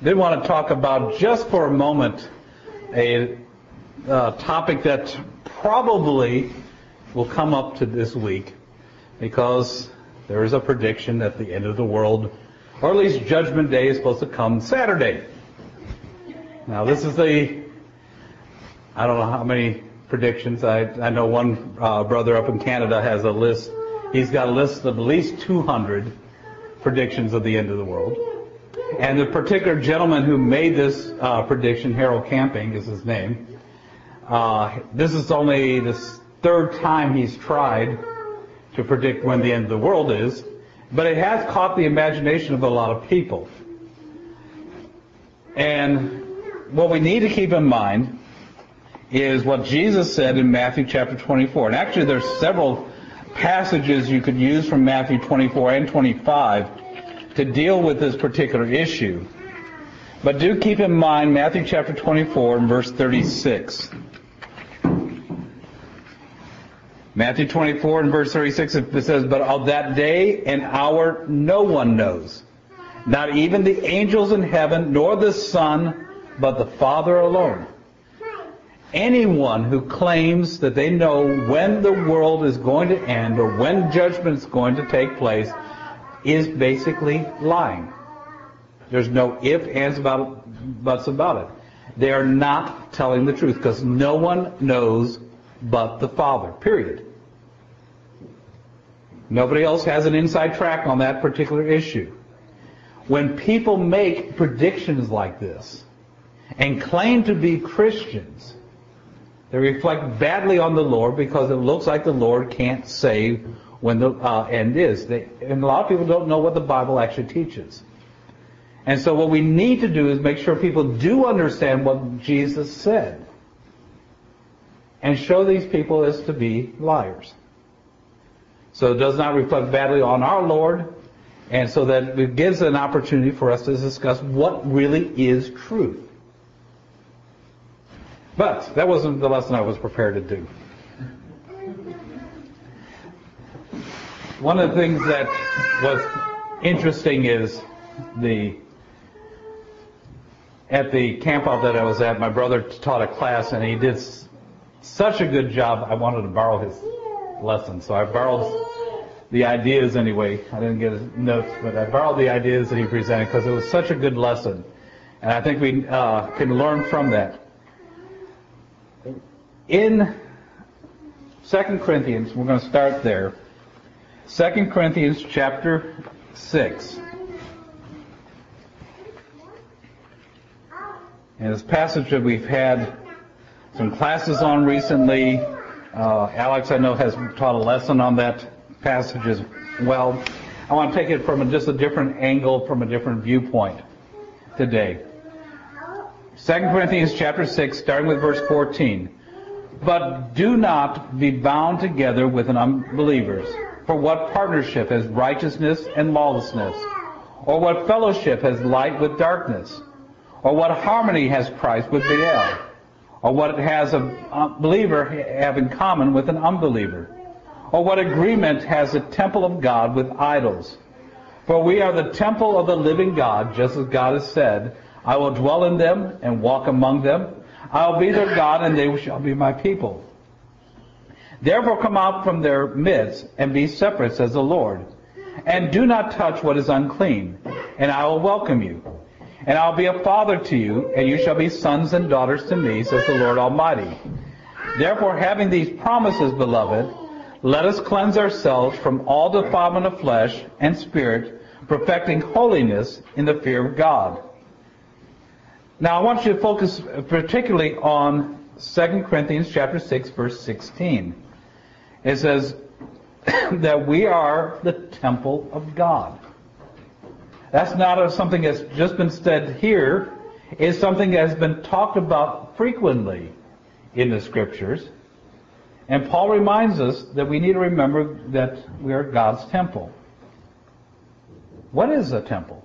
Did want to talk about just for a moment a topic that probably will come up to this week, because there is a prediction that the end of the world, or at least Judgment Day, is supposed to come Saturday. Now this is I don't know how many predictions. I know one brother up in Canada has a list. He's got a list of at least 200 predictions of the end of the world. And the particular gentleman who made this prediction, Harold Camping is his name, this is only the third time he's tried to predict when the end of the world is, but it has caught the imagination of a lot of people. And what we need to keep in mind is what Jesus said in Matthew chapter 24. And actually there's several passages you could use from Matthew 24 and 25 to deal with this particular issue. But do keep in mind Matthew chapter 24 and verse 36. Matthew 24 and verse 36, it says, "But of that day and hour no one knows, not even the angels in heaven, nor the Son, but the Father alone. Anyone who claims that they know when the world is going to end or when judgment is going to take place is basically lying. There's no ifs, ands, buts about it. They are not telling the truth, because no one knows but the Father, period. Nobody else has an inside track on that particular issue. When people make predictions like this and claim to be Christians, they reflect badly on the Lord, because it looks like the Lord can't save when the end is. And a lot of people don't know what the Bible actually teaches. And so what we need to do is make sure people do understand what Jesus said, and show these people as to be liars. So it does not reflect badly on our Lord, and so that it gives an opportunity for us to discuss what really is truth. But that wasn't the lesson I was prepared to do. One of the things that was interesting is at the camp out that I was at, my brother taught a class, and he did such a good job. I wanted to borrow his lesson, so I borrowed the ideas anyway. I didn't get his notes, but I borrowed the ideas that he presented because it was such a good lesson, and I think we can learn from that. In 2 Corinthians, we're going to start there. 2 Corinthians chapter 6. And this passage that we've had some classes on recently. Alex, I know, has taught a lesson on that passage as well. I want to take it from just a different angle, from a different viewpoint today. 2 Corinthians chapter 6, starting with verse 14. "But do not be bound together with unbelievers. For what partnership has righteousness and lawlessness? Or what fellowship has light with darkness? Or what harmony has Christ with Baal? Or what has a believer have in common with an unbeliever? Or what agreement has the temple of God with idols? For we are the temple of the living God, just as God has said, I will dwell in them and walk among them. I will be their God, and they shall be my people. Therefore come out from their midst, and be separate, says the Lord. And do not touch what is unclean, and I will welcome you. And I will be a father to you, and you shall be sons and daughters to me, says the Lord Almighty. Therefore, having these promises, beloved, let us cleanse ourselves from all defilement of flesh and spirit, perfecting holiness in the fear of God." Now I want you to focus particularly on 2 Corinthians chapter 6, verse 16. It says that we are the temple of God. That's not something that's just been said here. It's something that has been talked about frequently in the Scriptures. And Paul reminds us that we need to remember that we are God's temple. What is a temple?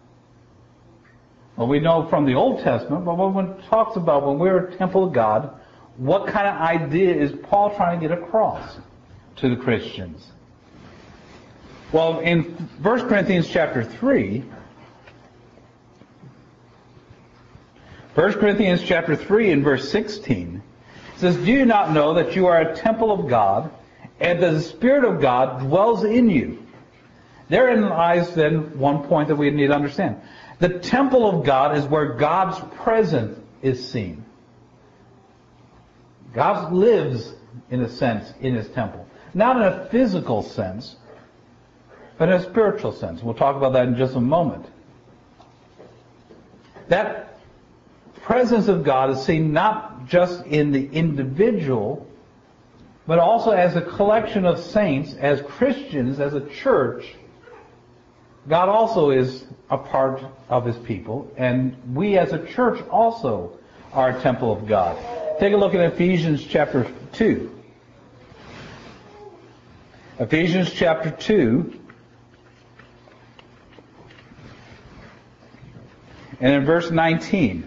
Well, we know from the Old Testament, but when it talks about when we're a temple of God, what kind of idea is Paul trying to get across to the Christians? Well, in 1 Corinthians chapter 3, 1 Corinthians chapter 3 and verse 16 says, "Do you not know that you are a temple of God, and that the Spirit of God dwells in you?" Therein lies then one point that we need to understand. The temple of God is where God's presence is seen. God lives, in a sense, in His temple. Not in a physical sense, but in a spiritual sense. We'll talk about that in just a moment. That presence of God is seen not just in the individual, but also as a collection of saints, as Christians, as a church. God also is a part of His people, and we as a church also are a temple of God. Take a look at Ephesians chapter 2. Ephesians chapter 2, and in verse 19.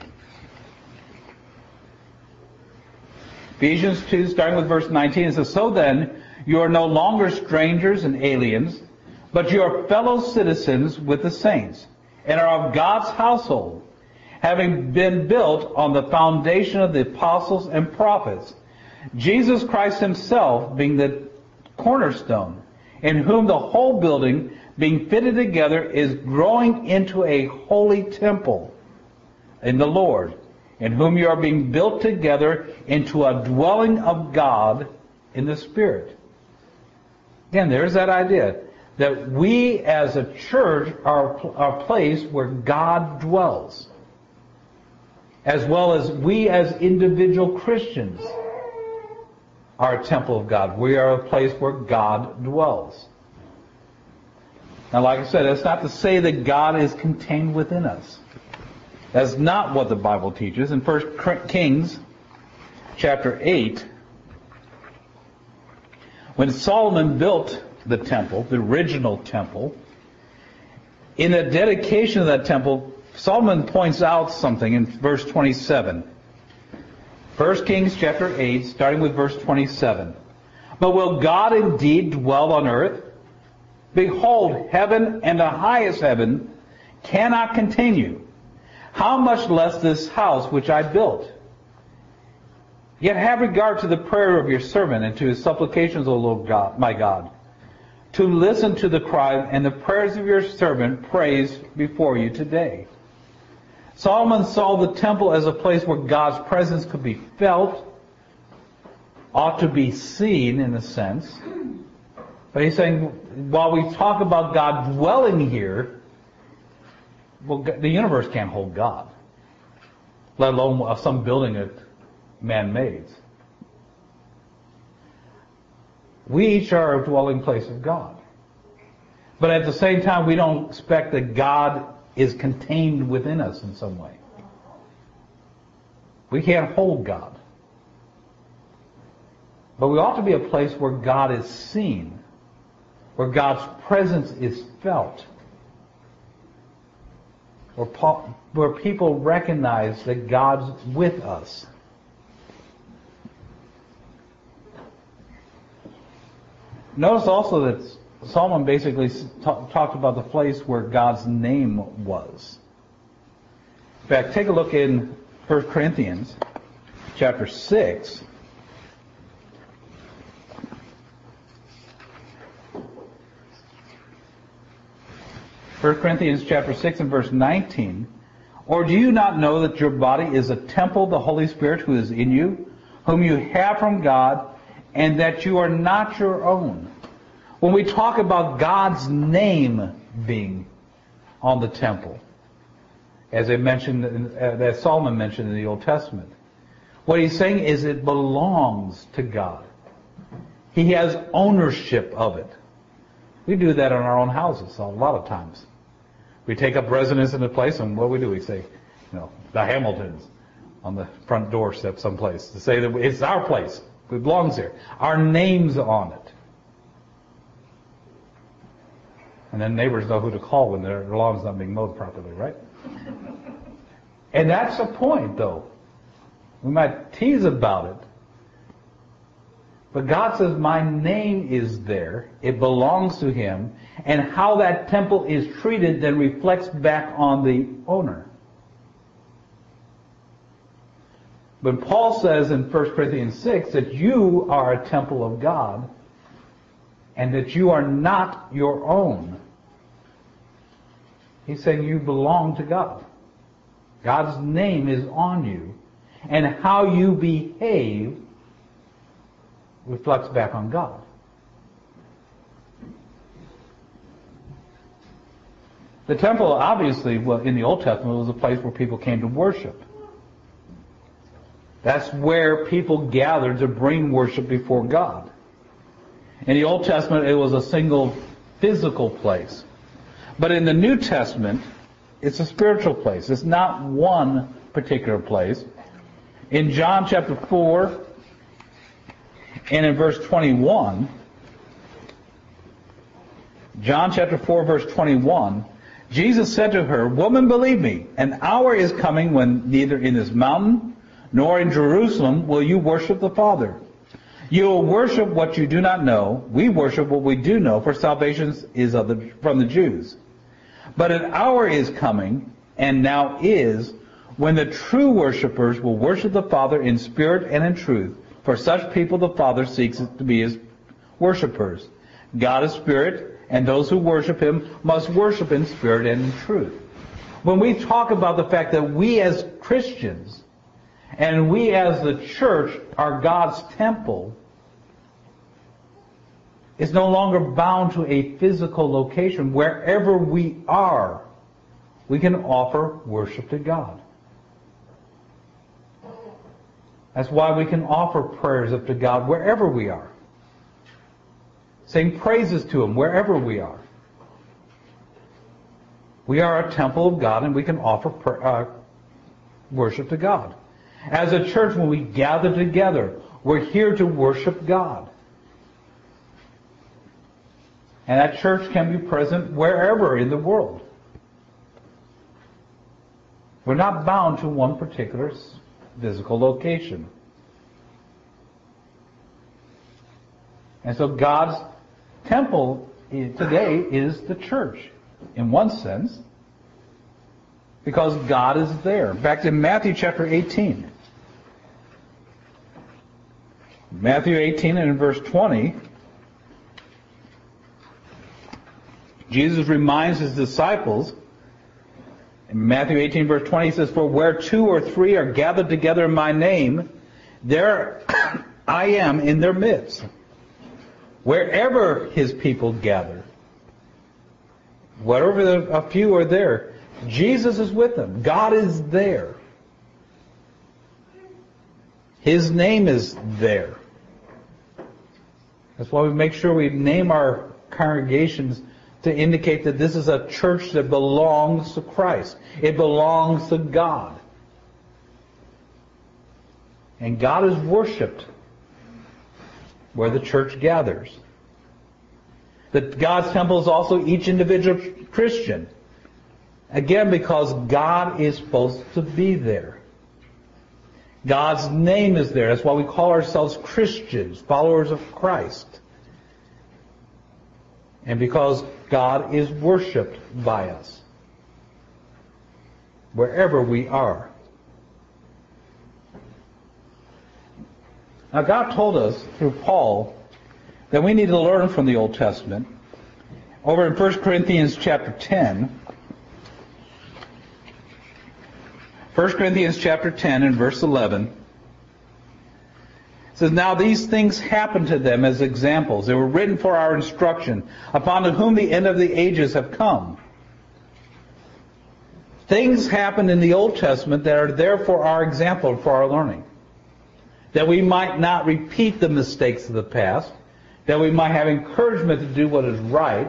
Ephesians 2, starting with verse 19, it says, "So then, you are no longer strangers and aliens, but you are fellow citizens with the saints, and are of God's household, having been built on the foundation of the apostles and prophets, Jesus Christ Himself being the cornerstone, in whom the whole building, being fitted together, is growing into a holy temple in the Lord, in whom you are being built together into a dwelling of God in the Spirit." Again, there's that idea that we as a church are a place where God dwells, as well as we as individual Christians are a temple of God. We are a place where God dwells. Now, like I said, that's not to say that God is contained within us. That's not what the Bible teaches. In 1 Kings chapter 8, when Solomon built the temple, the original temple, in the dedication of that temple, Solomon points out something in verse 27. 1 Kings chapter 8, starting with verse 27. "But will God indeed dwell on earth? Behold, heaven and the highest heaven cannot contain you. How much less this house which I built? Yet have regard to the prayer of your servant and to his supplications, O Lord God, my God, to listen to the cry and the prayers of your servant praise before you today." Solomon saw the temple as a place where God's presence could be felt, ought to be seen in a sense. But he's saying, while we talk about God dwelling here, well, the universe can't hold God, let alone some building that man made. We each are a dwelling place of God. But at the same time, we don't expect that God is contained within us in some way. We can't hold God. But we ought to be a place where God is seen, where God's presence is felt, where people recognize that God's with us. Notice also that Solomon basically talked about the place where God's name was. In fact, take a look in 1 Corinthians chapter 6. First Corinthians chapter 6 and verse 19. "Or do you not know that your body is a temple of the Holy Spirit who is in you, whom you have from God, and that you are not your own?" When we talk about God's name being on the temple, as Solomon mentioned in the Old Testament, what he's saying is it belongs to God. He has ownership of it. We do that in our own houses a lot of times. We take up residence in a place, and what do? We say, the Hamiltons on the front doorstep someplace, to say that it's our place. It belongs here. Our name's on it. And then neighbors know who to call when their lawn's not being mowed properly, right? And that's the point, though. We might tease about it. But God says, my name is there. It belongs to Him. And how that temple is treated then reflects back on the owner. When Paul says in 1 Corinthians 6 that you are a temple of God and that you are not your own, he's saying you belong to God. God's name is on you. And how you behave reflects back on God. The temple, obviously, in the Old Testament, was a place where people came to worship. That's where people gathered to bring worship before God. In the Old Testament, it was a single physical place. But in the New Testament, it's a spiritual place. It's not one particular place. In John chapter 4 and in verse 21, John chapter 4 verse 21, Jesus said to her, "Woman, believe me, an hour is coming when neither in this mountain nor in Jerusalem will you worship the Father. You will worship what you do not know. We worship what we do know, for salvation is from the Jews. But an hour is coming, and now is, when the true worshipers will worship the Father in spirit and in truth. For such people the Father seeks to be his worshipers. God is spirit, and those who worship him must worship in spirit and in truth." When we talk about the fact that we as Christians and we as the church are God's temple, it's no longer bound to a physical location. Wherever we are, we can offer worship to God. That's why we can offer prayers up to God wherever we are. Sing praises to him wherever we are. We are a temple of God, and we can offer worship to God. As a church, when we gather together, we're here to worship God. And that church can be present wherever in the world. We're not bound to one particular physical location. And so God's temple today is the church, in one sense, because God is there. In fact, in Matthew chapter 18, Matthew 18 and in verse 20, Jesus reminds his disciples, in Matthew 18 verse 20, he says, "For where 2 or 3 are gathered together in my name, there I am in their midst." Wherever his people gather, wherever a few are there, Jesus is with them. God is there. His name is there. That's why we make sure we name our congregations to indicate that this is a church that belongs to Christ. It belongs to God. And God is worshipped where the church gathers. That God's temple is also each individual Christian. Again, because God is supposed to be there. God's name is there. That's why we call ourselves Christians, followers of Christ. And because God is worshipped by us, wherever we are. Now, God told us through Paul that we need to learn from the Old Testament. Over in 1 Corinthians chapter 10, 1 Corinthians chapter 10 and verse 11, it says, "Now these things happened to them as examples. They were written for our instruction, upon whom the end of the ages have come." Things happened in the Old Testament that are there for our example, for our learning. That we might not repeat the mistakes of the past, that we might have encouragement to do what is right.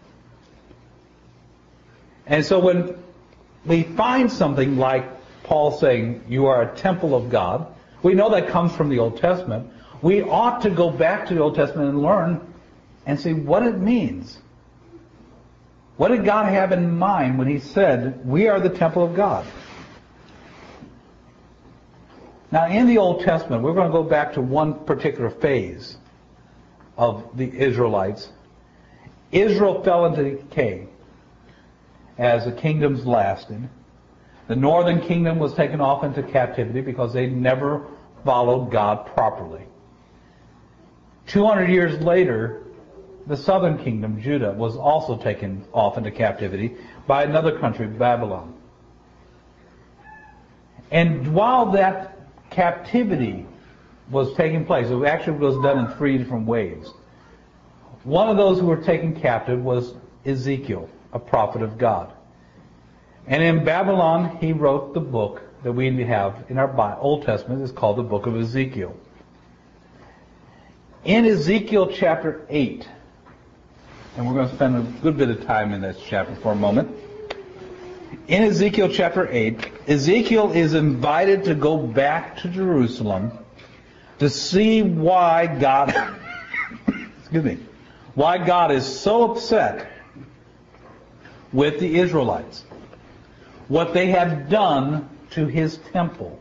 And so when we find something like Paul saying, "You are a temple of God," we know that comes from the Old Testament. We ought to go back to the Old Testament and learn and see what it means. What did God have in mind when he said, "We are the temple of God"? Now, in the Old Testament, we're going to go back to one particular phase of the Israelites. Israel fell into decay as the kingdoms lasted. The northern kingdom was taken off into captivity because they never followed God properly. 200 years later, the southern kingdom, Judah, was also taken off into captivity by another country, Babylon. And while that captivity was taking place, it actually was done in 3 different ways. One of those who were taken captive was Ezekiel, a prophet of God. And in Babylon, he wrote the book that we have in our Old Testament. It's called the book of Ezekiel. In Ezekiel chapter 8, and we're going to spend a good bit of time in this chapter for a moment. In Ezekiel chapter 8, Ezekiel is invited to go back to Jerusalem to see why God, why God is so upset with the Israelites. What they have done to His temple.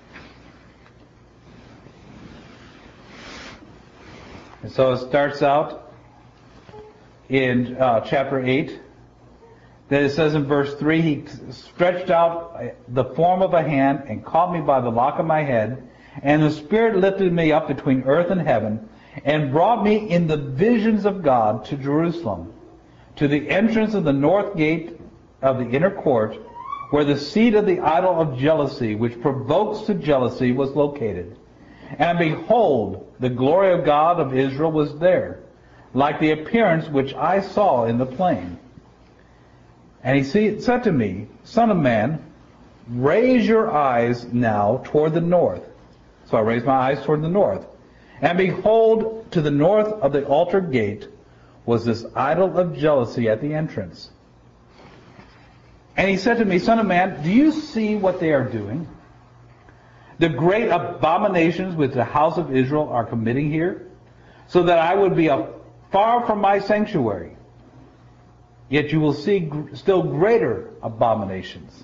And so it starts out in chapter 8. That it says in verse 3, He stretched out the form of a hand and caught me by the lock of my head, and the Spirit lifted me up between earth and heaven, and brought me in the visions of God to Jerusalem, to the entrance of the north gate of the inner court, where the seat of the idol of jealousy, which provokes to jealousy, was located. And behold, the glory of God of Israel was there, like the appearance which I saw in the plain. And he said to me, Son of man, raise your eyes now toward the north. So I raised my eyes toward the north. And behold, to the north of the altar gate was this idol of jealousy at the entrance. And he said to me, Son of man, do you see what they are doing? The great abominations which the house of Israel are committing here, so that I would be far from my sanctuary. Yet you will see still greater abominations.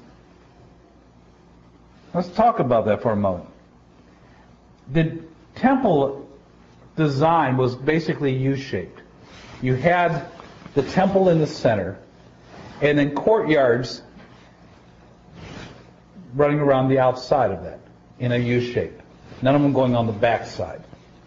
Let's talk about that for a moment. The temple design was basically U-shaped. You had the temple in the center, and then courtyards running around the outside of that in a U-shape. None of them going on the back side.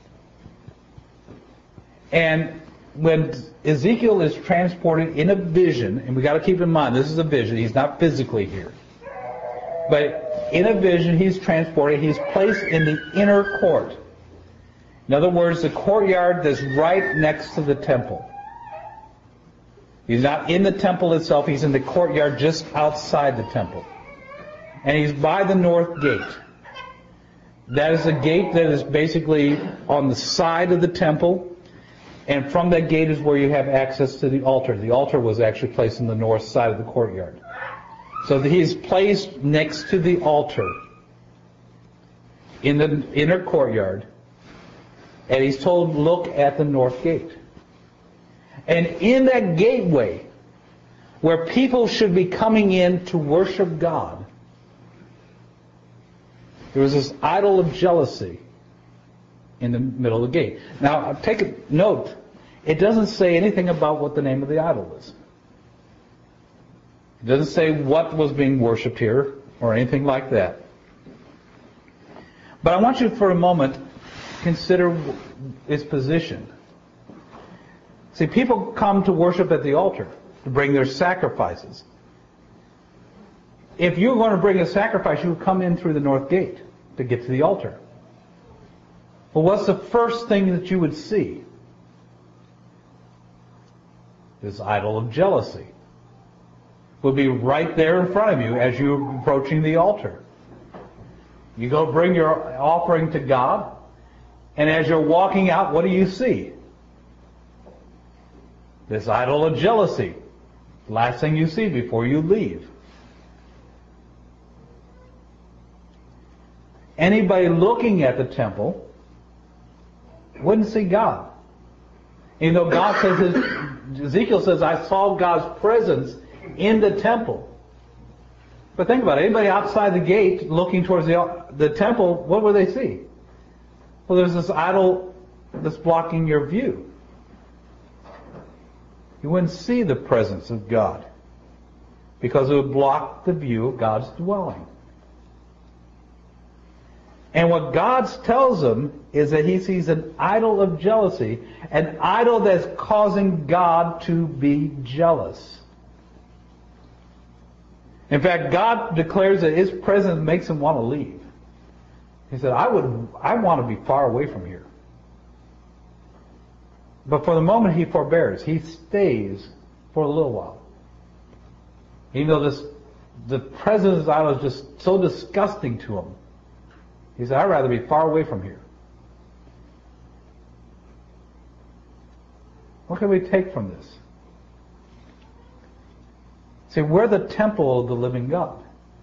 And when Ezekiel is transported in a vision, and we got to keep in mind this is a vision, he's not physically here. But in a vision, he's transported, he's placed in the inner court. In other words, the courtyard that's right next to the temple. He's not in the temple itself, he's in the courtyard just outside the temple. And he's by the north gate. That is a gate that is basically on the side of the temple. And from that gate is where you have access to the altar. The altar was actually placed on the north side of the courtyard. So he's placed next to the altar in the inner courtyard. And he's told, look at the north gate. And in that gateway, where people should be coming in to worship God, there was this idol of jealousy in the middle of the gate. Now, take a note. It doesn't say anything about what the name of the idol is. It doesn't say what was being worshipped here or anything like that. But I want you for a moment to consider its position. See, people come to worship at the altar to bring their sacrifices. If you're going to bring a sacrifice, you would come in through the north gate to get to the altar. Well, what's the first thing that you would see? This idol of jealousy would be right there in front of you as you're approaching the altar. You go bring your offering to God, and as you're walking out, what do you see? This idol of jealousy. Last thing you see before you leave. Anybody looking at the temple wouldn't see God. Even though God says, Ezekiel says, I saw God's presence in the temple. But think about it. Anybody outside the gate looking towards the temple, what would they see? Well, there's this idol that's blocking your view. You wouldn't see the presence of God. because it would block the view of God's dwelling. And what God tells him is that he sees an idol of jealousy, an idol that's causing God to be jealous. In fact, God declares that his presence makes him want to leave. He said, I want to be far away from here. But for the moment he forbears. He stays for a little while. Even though the presence of this idol is just so disgusting to him. He said, I'd rather be far away from here. What can we take from this? See, we're the temple of the living God.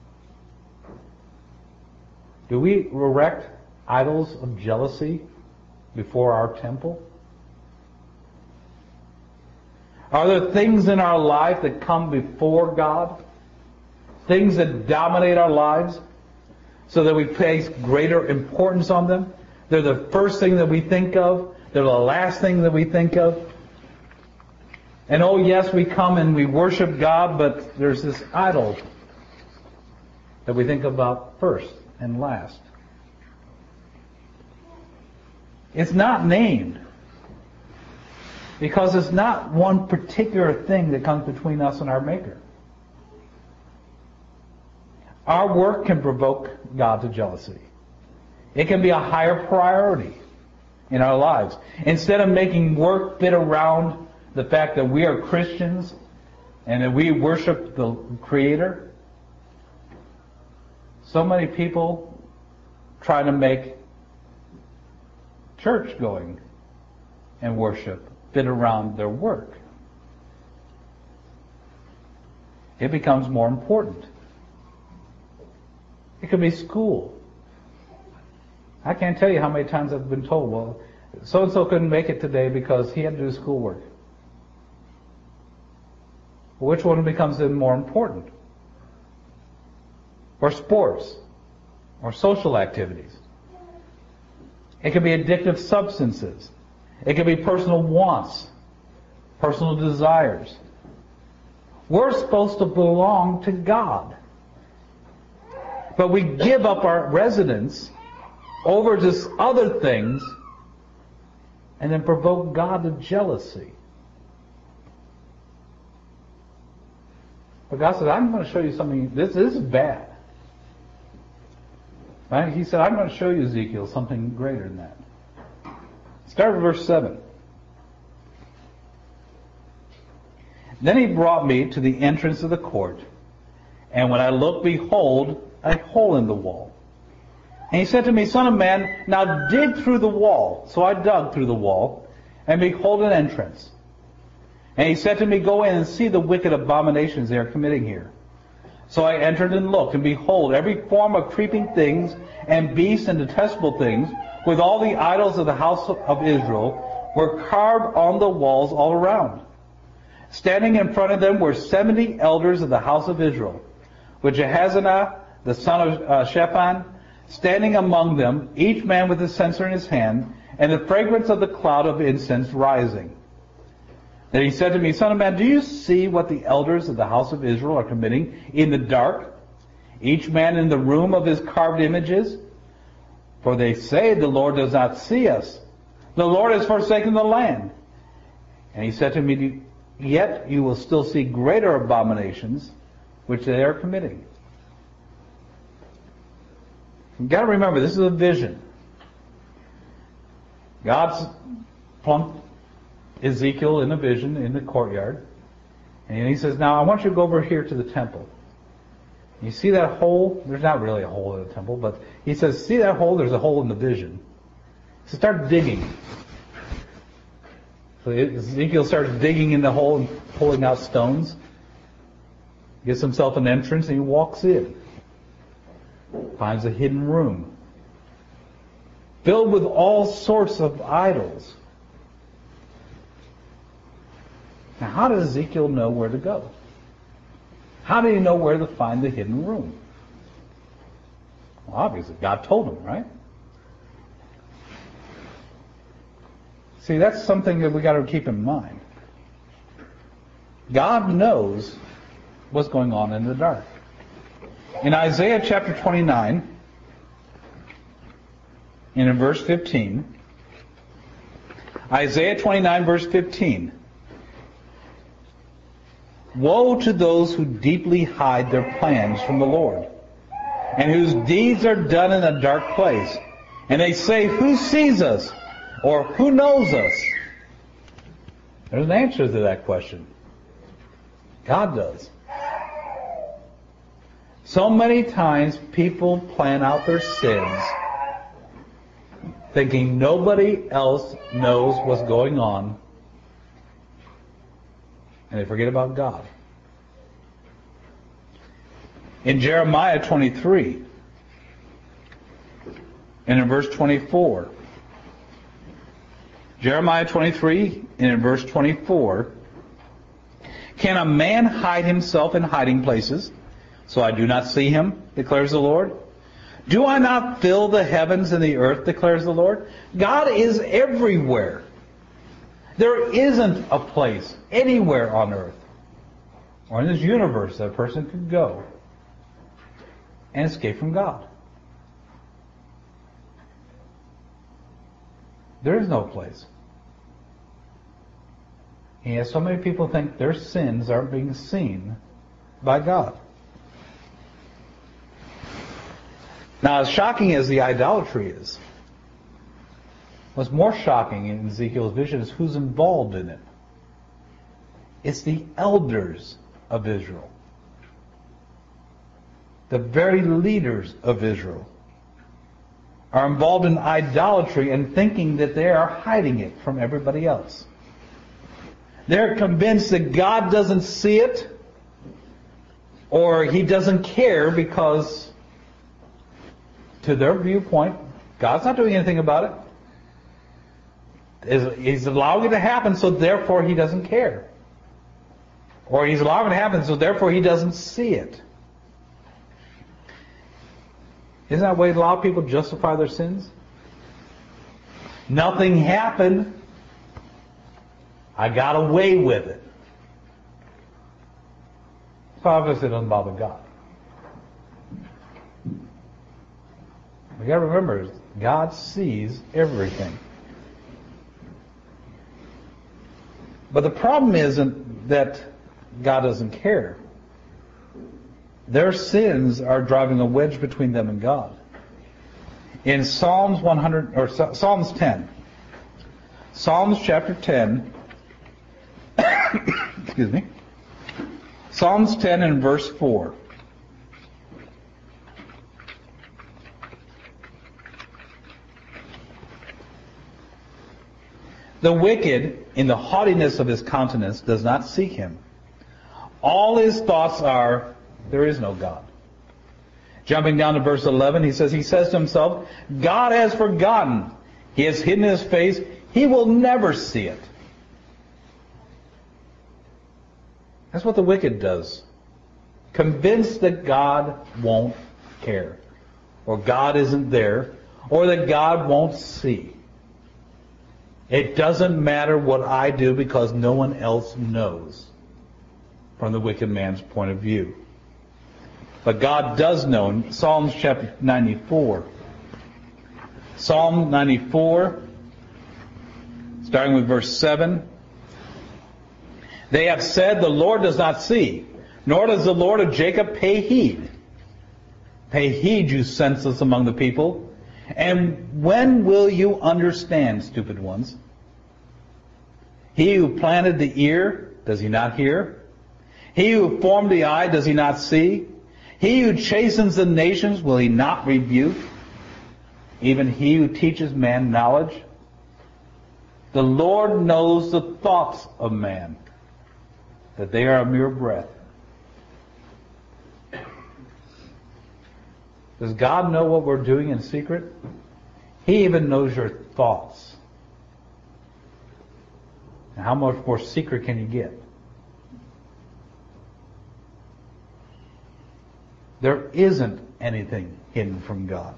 Do we erect idols of jealousy before our temple? Are there things in our life that come before God? Things that dominate our lives so that we place greater importance on them? They're the first thing that we think of. They're the last thing that we think of. And oh yes, we come and we worship God, but there's this idol that we think about first and last. It's not named because it's not one particular thing that comes between us and our Maker. Our work can provoke God to jealousy. It can be a higher priority in our lives. Instead of making work fit around the fact that we are Christians and that we worship the Creator, so many people try to make church going and worship fit around their work. It becomes more important. It could be school. I can't tell you how many times I've been told, well, so-and-so couldn't make it today because he had to do schoolwork. Which one becomes then more important? Or sports? Or social activities? It could be addictive substances. It could be personal wants, personal desires. We're supposed to belong to God. But we give up our residence over just other things and then provoke God to jealousy. But God said, I'm going to show you something. This is bad. Right? He said, I'm going to show you, Ezekiel, something greater than that. Start with verse 7. Then he brought me to the entrance of the court, and when I looked, behold, a hole in the wall. And he said to me, Son of man, now dig through the wall. So I dug through the wall, and behold an entrance. And he said to me, Go in and see the wicked abominations they are committing here. So I entered and looked, and behold, every form of creeping things, and beasts, and detestable things, with all the idols of the house of Israel, were carved on the walls all around. Standing in front of them were 70 elders of the house of Israel, with Jahaziah, the son of Shaphan, standing among them, each man with a censer in his hand, and the fragrance of the cloud of incense rising. Then he said to me, Son of man, do you see what the elders of the house of Israel are committing in the dark, each man in the room of his carved images? For they say, the Lord does not see us. The Lord has forsaken the land. And he said to me, Yet you will still see greater abominations, which they are committing. You've got to remember, this is a vision. God's plunked Ezekiel in a vision in the courtyard. And he says, now I want you to go over here to the temple. You see that hole? There's not really a hole in the temple, but he says, see that hole? There's a hole in the vision. So start digging. So Ezekiel starts digging in the hole and pulling out stones. Gets himself an entrance and he walks in. Finds a hidden room. Filled with all sorts of idols. Now how does Ezekiel know where to go? How did he know where to find the hidden room? Well, obviously, God told him, right? See, that's something that we got to keep in mind. God knows what's going on in the dark. In Isaiah chapter 29, and in verse 15, Isaiah 29 verse 15, woe to those who deeply hide their plans from the Lord, and whose deeds are done in a dark place. And they say, who sees us? Or who knows us? There's an answer to that question. God does. So many times people plan out their sins thinking nobody else knows what's going on, and they forget about God. In Jeremiah 23, and in verse 24, Jeremiah 23, and in verse 24, can a man hide himself in hiding places, so I do not see him, declares the Lord? Do I not fill the heavens and the earth, declares the Lord? God is everywhere. There isn't a place anywhere on earth or in this universe that a person could go and escape from God. There is no place. And yet so many people think their sins aren't being seen by God. Now, as shocking as the idolatry is, what's more shocking in Ezekiel's vision is who's involved in it. It's the elders of Israel. The very leaders of Israel are involved in idolatry and thinking that they are hiding it from everybody else. They're convinced that God doesn't see it, or He doesn't care because, to their viewpoint, God's not doing anything about it. He's allowing it to happen, so therefore He doesn't care. Or He's allowing it to happen, so therefore He doesn't see it. Isn't that the way a lot of people justify their sins? Nothing happened. I got away with it. So obviously it doesn't bother God. We got to remember, God sees everything. But the problem isn't that God doesn't care. Their sins are driving a wedge between them and God. In Psalms 10, Psalms chapter 10, excuse me, Psalms 10 and verse 4. The wicked, in the haughtiness of his countenance, does not seek Him. All his thoughts are, there is no God. Jumping down to verse 11, he says to himself, God has forgotten. He has hidden His face. He will never see it. That's what the wicked does. Convinced that God won't care, or God isn't there, or that God won't see. It doesn't matter what I do because no one else knows, from the wicked man's point of view. But God does know. In Psalms chapter 94, Psalm 94, starting with verse 7, they have said, the Lord does not see, nor does the Lord of Jacob pay heed. Pay heed, you senseless among the people. And when will you understand, stupid ones? He who planted the ear, does he not hear? He who formed the eye, does he not see? He who chastens the nations, will he not rebuke? Even he who teaches man knowledge? The Lord knows the thoughts of man, that they are a mere breath. Does God know what we're doing in secret? He even knows your thoughts. And how much more secret can you get? There isn't anything hidden from God.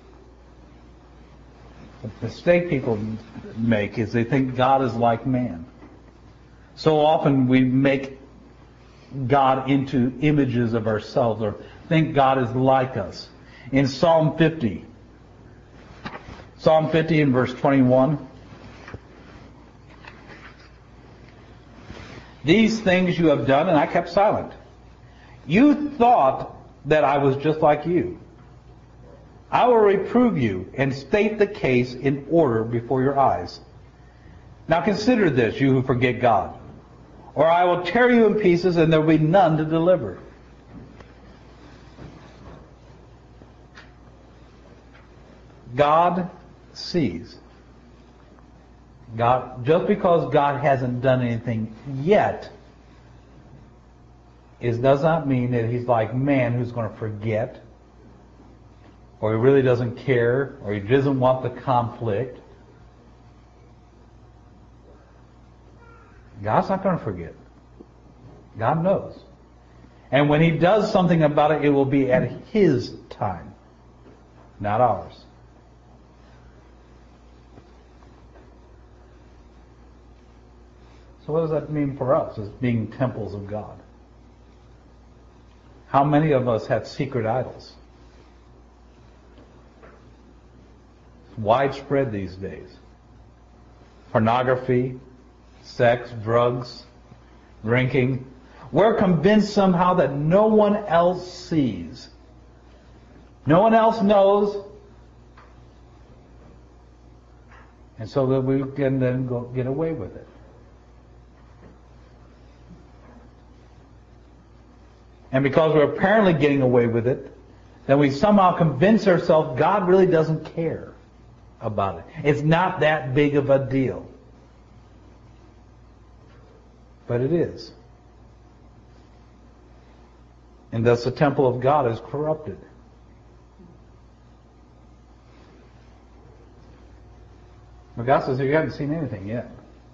The mistake people make is they think God is like man. So often we make God into images of ourselves or think God is like us. In Psalm 50 in verse 21, these things you have done, and I kept silent. You thought that I was just like you. I will reprove you and state the case in order before your eyes. Now consider this, you who forget God, or I will tear you in pieces and there will be none to deliver. God sees. God, just because God hasn't done anything yet, it does not mean that He's like man who's going to forget, or He really doesn't care, or He doesn't want the conflict. God's not going to forget. God knows. And when He does something about it, it will be at His time, not ours. So what does that mean for us as being temples of God? How many of us have secret idols? It's widespread these days. Pornography, sex, drugs, drinking. We're convinced somehow that no one else sees. No one else knows. And so that we can then go get away with it. And because we're apparently getting away with it, then we somehow convince ourselves God really doesn't care about it. It's not that big of a deal. But it is. And thus the temple of God is corrupted. But God says, you haven't seen anything yet.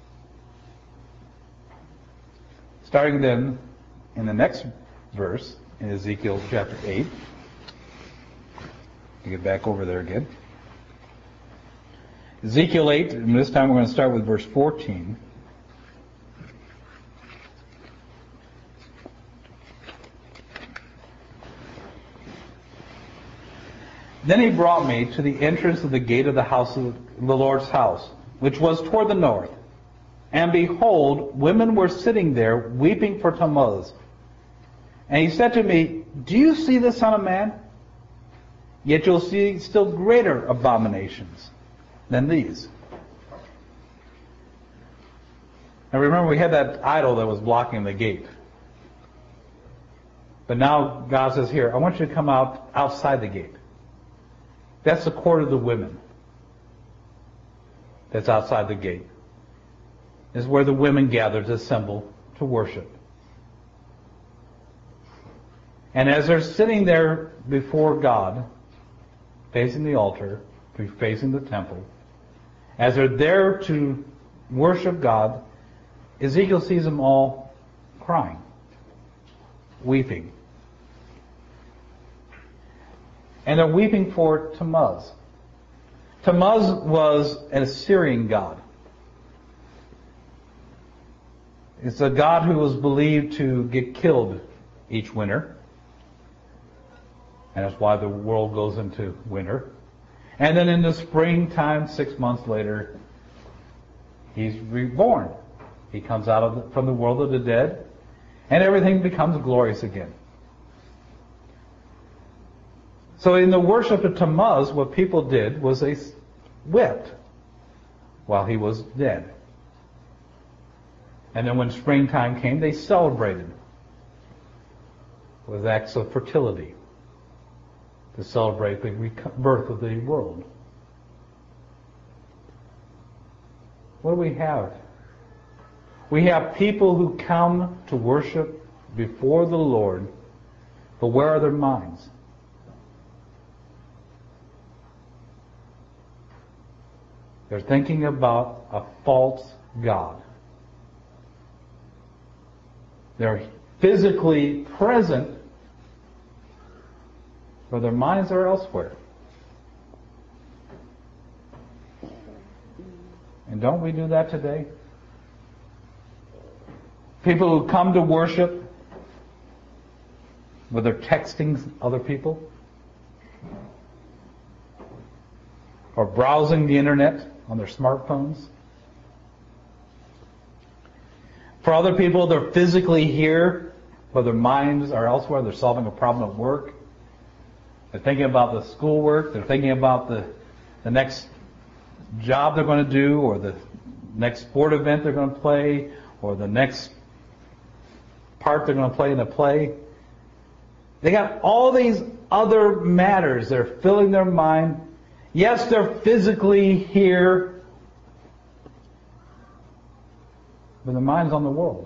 Starting then in the next verse, in Ezekiel chapter 8. Get back over there again. Ezekiel 8, and this time we're going to start with verse 14. Then he brought me to the entrance of the gate of the house of the Lord's house, which was toward the north. And behold, women were sitting there, weeping for Tammuz. And he said to me, do you see this, son of man? Yet you'll see still greater abominations than these. Now remember, we had that idol that was blocking the gate. But now God says, here, I want you to come out outside the gate. That's the court of the women. That's outside the gate. This is where the women gather to assemble to worship. And as they're sitting there before God, facing the altar, facing the temple, as they're there to worship God, Ezekiel sees them all crying, weeping. And they're weeping for Tammuz. Tammuz was an Assyrian god. It's a god who was believed to get killed each winter. And that's why the world goes into winter. And then in the springtime, 6 months later, he's reborn. He comes out from the world of the dead, and everything becomes glorious again. So in the worship of Tammuz, what people did was they wept while he was dead. And then when springtime came, they celebrated with acts of fertility to celebrate the birth of the world. What do we have? We have people who come to worship before the Lord, but where are their minds? They're thinking about a false god. They're physically present, but their minds are elsewhere. And don't we do that today? People who come to worship where they're texting other people, or browsing the internet on their smartphones. For other people, they're physically here, but their minds are elsewhere. They're solving a problem at work. They're thinking about the schoolwork. They're thinking about the next job they're going to do, or the next sport event they're going to play, or the next part they're going to play in a play. They got all these other matters. They're filling their mind. Yes, they're physically here, but their mind's on the world.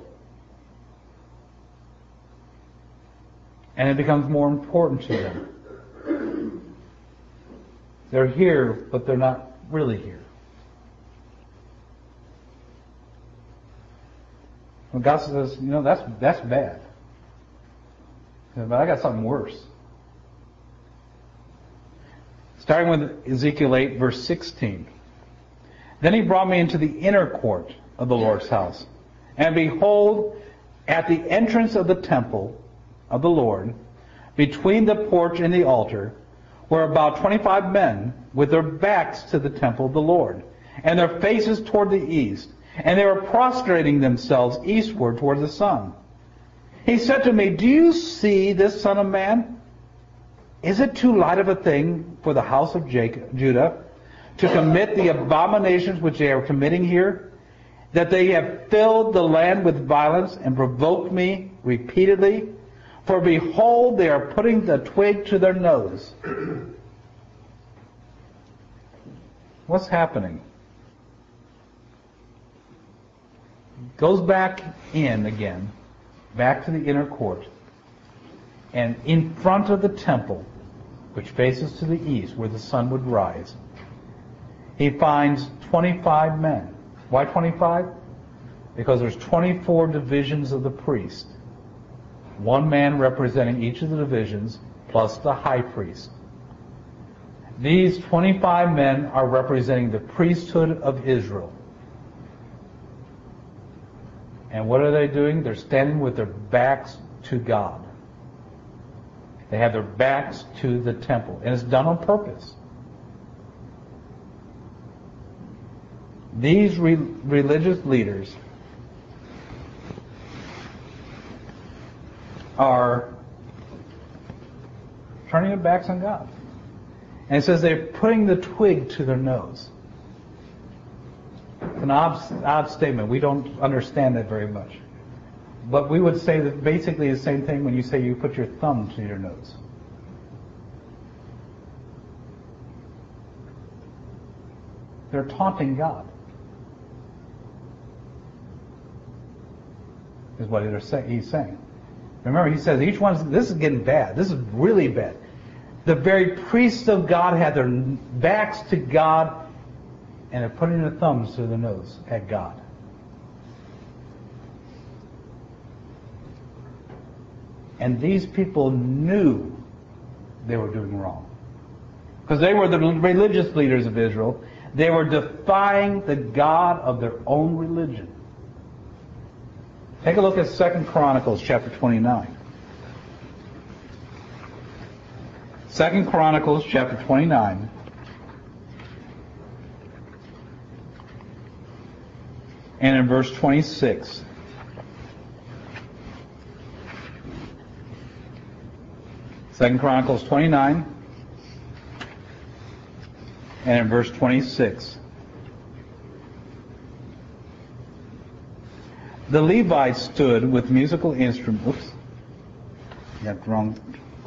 And it becomes more important to them. They're here, but they're not really here. When God says, that's bad. But I got something worse. Starting with Ezekiel 8, verse 16. Then he brought me into the inner court of the Lord's house. And behold, at the entrance of the temple of the Lord, between the porch and the altar, were about 25 men with their backs to the temple of the Lord, and their faces toward the east. And they were prostrating themselves eastward toward the sun. He said to me, "Do you see this, son of man? Is it too light of a thing for the house of Judah to commit the abominations which they are committing here? That they have filled the land with violence and provoked me repeatedly? For behold, they are putting the twig to their nose." What's happening? Goes back in again, back to the inner court, and in front of the temple, which faces to the east, where the sun would rise, he finds 25 men. Why 25? Because there's 24 divisions of the priest. One man representing each of the divisions, plus the high priest. These 25 men are representing the priesthood of Israel. And what are they doing? They're standing with their backs to God. They have their backs to the temple. And it's done on purpose. These religious leaders are turning their backs on God. And it says they're putting the twig to their nose. It's an odd statement. We don't understand that very much. But we would say that basically the same thing when you say you put your thumb to your nose. They're taunting God. Is what he's saying. Remember, he says each one, this is getting bad. This is really bad. The very priests of God had their backs to God, and they're putting their thumbs to their nose at God. And these people knew they were doing wrong. Because they were the religious leaders of Israel. They were defying the God of their own religion. Take a look at 2 Chronicles chapter 29. 2 Chronicles chapter 29. And in verse 26. Second Chronicles 29 and in verse 26. The Levites stood with musical instruments. Oops. Got the wrong.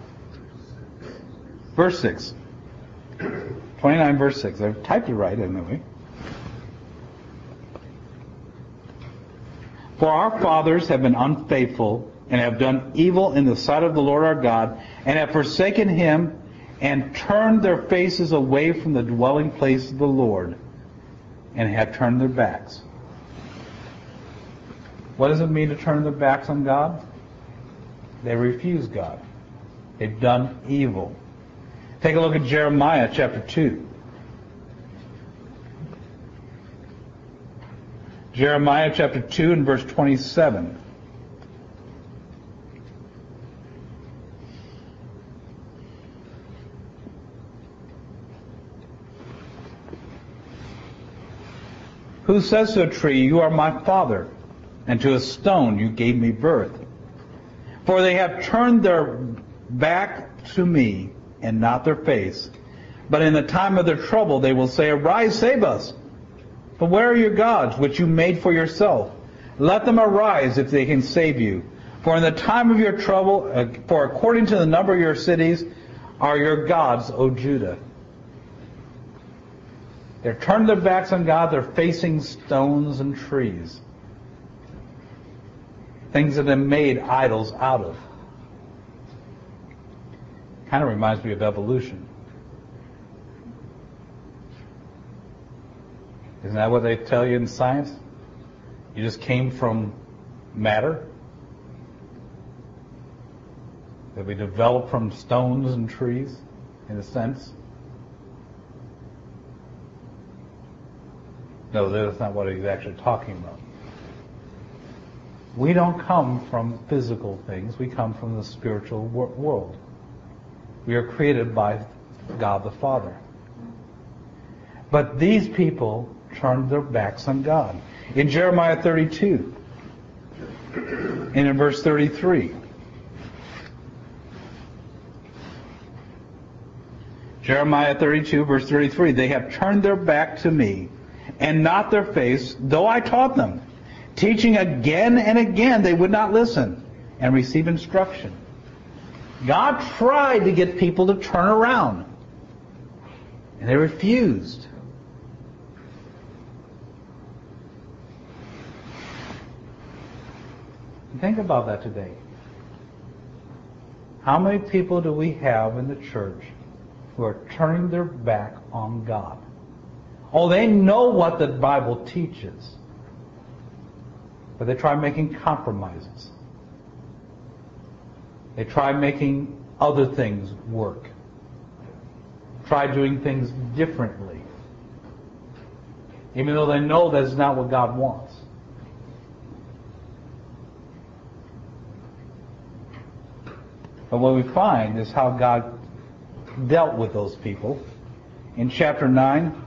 Verse 6. 29 verse 6. I've typed it right, anyway. For our fathers have been unfaithful and have done evil in the sight of the Lord our God, and have forsaken Him, and turned their faces away from the dwelling place of the Lord, and have turned their backs. What does it mean to turn their backs on God? They refuse God. They've done evil. Take a look at Jeremiah chapter 2. Jeremiah chapter 2 and verse 27. Who says to a tree, you are my father, and to a stone, you gave me birth? For they have turned their back to me, and not their face. But in the time of their trouble they will say, arise, save us. But where are your gods, which you made for yourself? Let them arise if they can save you. For in the time of your trouble, for according to the number of your cities are your gods, O Judah. They're turned their backs on God. They're facing stones and trees. Things that they've made idols out of. Kind of reminds me of evolution. Isn't that what they tell you in science? You just came from matter? That we developed from stones and trees, in a sense? No, that's not what he's actually talking about. We don't come from physical things. We come from the spiritual world. We are created by God the Father. But these people turned their backs on God. In Jeremiah 32, and in verse 33, Jeremiah 32, verse 33, they have turned their back to me, and not their face, though I taught them. Teaching again and again, they would not listen and receive instruction. God tried to get people to turn around, and they refused. Think about that today. How many people do we have in the church who are turning their back on God? Oh, they know what the Bible teaches, but they try making compromises. They try making other things work. Try doing things differently, even though they know that's not what God wants. But what we find is how God dealt with those people. In chapter 9,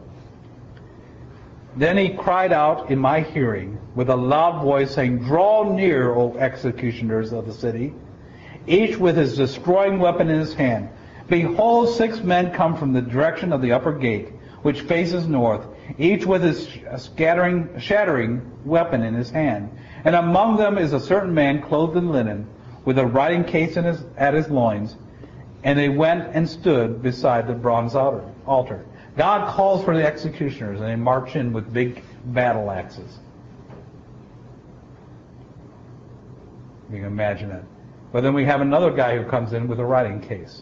then he cried out in my hearing with a loud voice, saying, draw near, O executioners of the city, each with his destroying weapon in his hand. Behold, 6 men come from the direction of the upper gate, which faces north, each with his shattering weapon in his hand. And among them is a certain man clothed in linen, with a writing case at his loins. And they went and stood beside the bronze altar. God calls for the executioners, and they march in with big battle axes. You can imagine it. But then we have another guy who comes in with a writing case.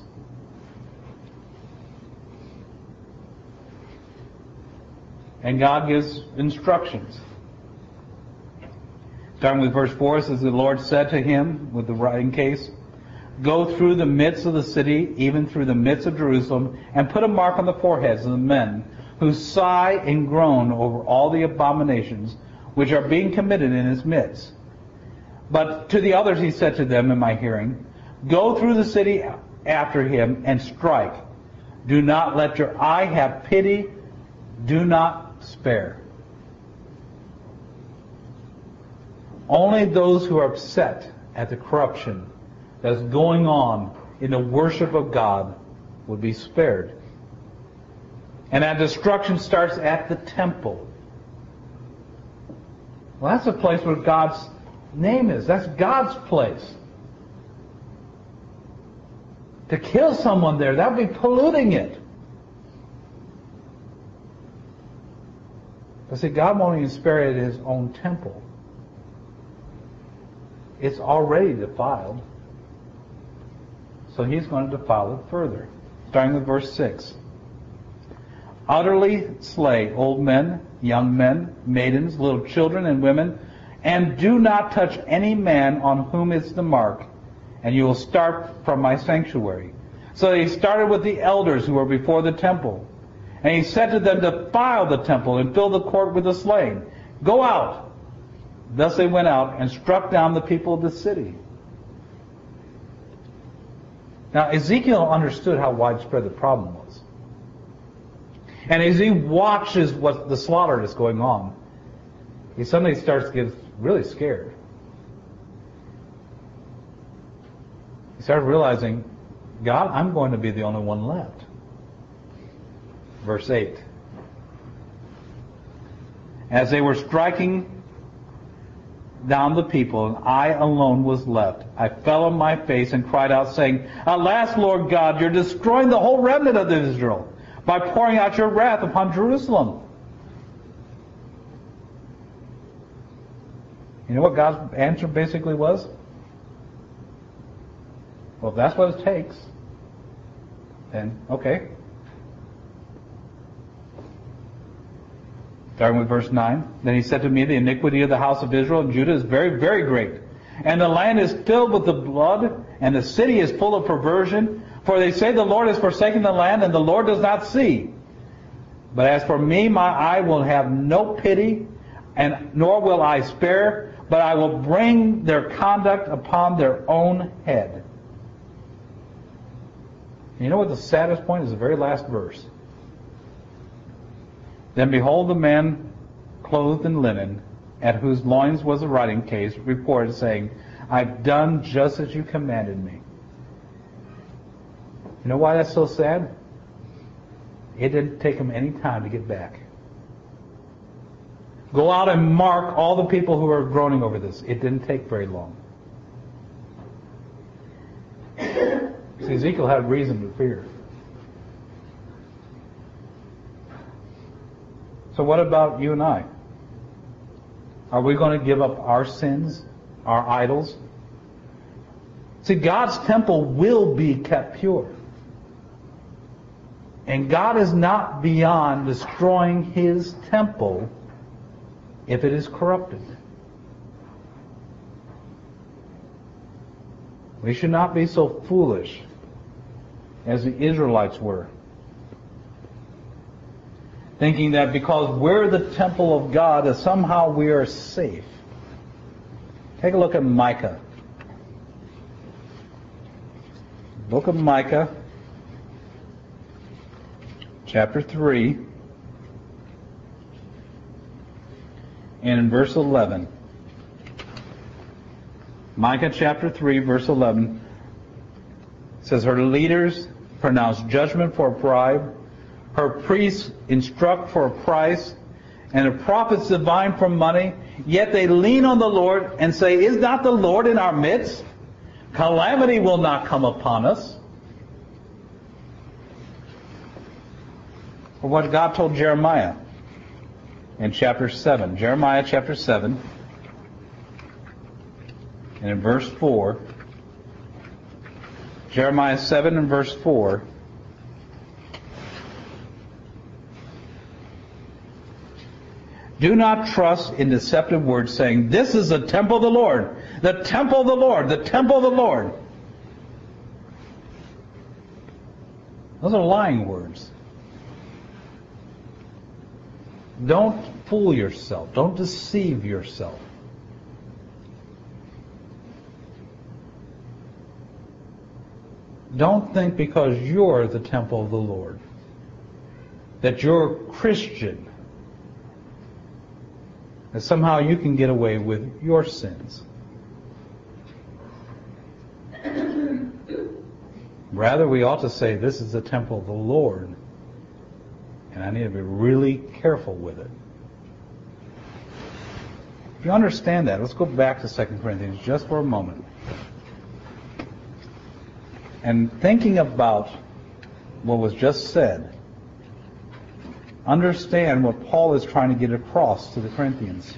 And God gives instructions. Starting with verse 4, it says, the Lord said to him with the writing case, go through the midst of the city, even through the midst of Jerusalem, and put a mark on the foreheads of the men who sigh and groan over all the abominations which are being committed in his midst. But to the others he said to them in my hearing, go through the city after him and strike. Do not let your eye have pity. Do not spare. Only those who are upset at the corruption that's going on in the worship of God would be spared. And that destruction starts at the temple. Well, that's a place where God's name is. That's God's place. To kill someone there, that would be polluting it. But see, God won't even spare it at his own temple. It's already defiled. So he's going to defile it further. Starting with verse 6. Utterly slay old men, young men, maidens, little children, and women, and do not touch any man on whom is the mark, and you will start from my sanctuary. So he started with the elders who were before the temple. And he said to them, defile the temple and fill the court with the slain. Go out. Thus they went out and struck down the people of the city. Now Ezekiel understood how widespread the problem was. And as he watches what the slaughter is going on, he suddenly starts to get really scared. He starts realizing, God, I'm going to be the only one left. Verse 8. As they were striking down the people, and I alone was left, I fell on my face and cried out, saying, Alas, Lord God, you're destroying the whole remnant of Israel by pouring out your wrath upon Jerusalem. You know what God's answer basically was? Well, if that's what it takes, then okay. Starting with verse 9. Then he said to me, the iniquity of the house of Israel and Judah is very, very great. And the land is filled with the blood, and the city is full of perversion. For they say the Lord has forsaken the land, and the Lord does not see. But as for me, my eye will have no pity, and nor will I spare, but I will bring their conduct upon their own head. You know what the saddest point is? The very last verse. Then behold, the man clothed in linen, at whose loins was a writing case, reported, saying, I've done just as you commanded me. You know why that's so sad? It didn't take him any time to get back. Go out and mark all the people who are groaning over this. It didn't take very long. See, Ezekiel had reason to fear. So what about you and I? Are we going to give up our sins, our idols? See, God's temple will be kept pure. And God is not beyond destroying His temple if it is corrupted. We should not be so foolish as the Israelites were, thinking that because we're the temple of God, that somehow we are safe. Take a look at Micah. Book of Micah, chapter 3, and in verse 11. Micah chapter 3, verse 11 says, Her leaders pronounce judgment for a bribe, her priests instruct for a price, and the prophets divine for money. Yet they lean on the Lord and say, Is not the Lord in our midst? Calamity will not come upon us. For what God told Jeremiah in chapter 7. Jeremiah chapter 7. And in verse 4. Jeremiah 7 and verse 4. Do not trust in deceptive words, saying, This is the temple of the Lord, the temple of the Lord, the temple of the Lord. Those are lying words. Don't fool yourself. Don't deceive yourself. Don't think because you're the temple of the Lord that you're Christian, that somehow you can get away with your sins. Rather, we ought to say, this is the temple of the Lord, and I need to be really careful with it. If you understand that, let's go back to 2 Corinthians just for a moment. And thinking about what was just said, understand what Paul is trying to get across to the Corinthians.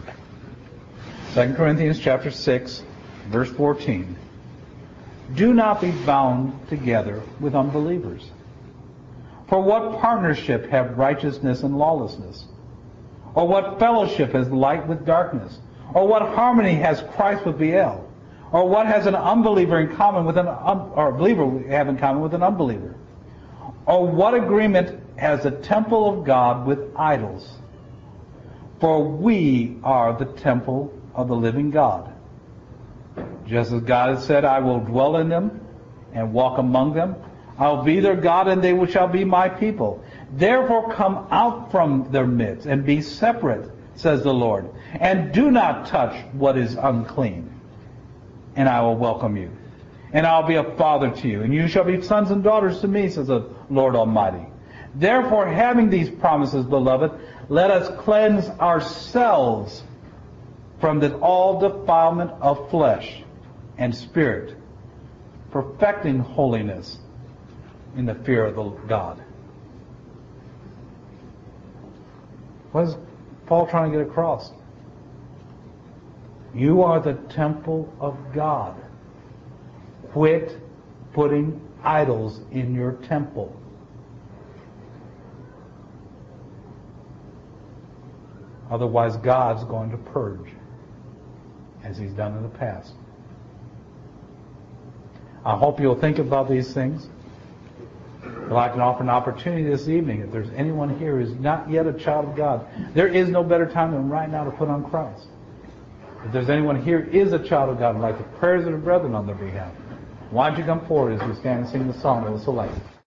2 Corinthians chapter 6, verse 14. Do not be bound together with unbelievers. For what partnership have righteousness and lawlessness? Or what fellowship has light with darkness? Or what harmony has Christ with Baal? Or what has an unbeliever in common with or a believer have in common with an unbeliever? Or what agreement has the temple of God with idols? For we are the temple of the living God. Just as God has said, I will dwell in them and walk among them. I'll be their God, and they shall be my people. Therefore come out from their midst, and be separate, says the Lord, and do not touch what is unclean, and I will welcome you. And I'll be a father to you, and you shall be sons and daughters to me, says the Lord Almighty. Therefore, having these promises, beloved, let us cleanse ourselves from all defilement of flesh and spirit, perfecting holiness in the fear of the God. What is Paul trying to get across? You are the temple of God. Quit putting idols in your temple. Otherwise, God's going to purge, as He's done in the past. I hope you'll think about these things. I'd like to offer an opportunity this evening. If there's anyone here who is not yet a child of God, there is no better time than right now to put on Christ. If there's anyone here who is a child of God and like the prayers of the brethren on their behalf, why don't you come forward as we stand and sing the song of the select.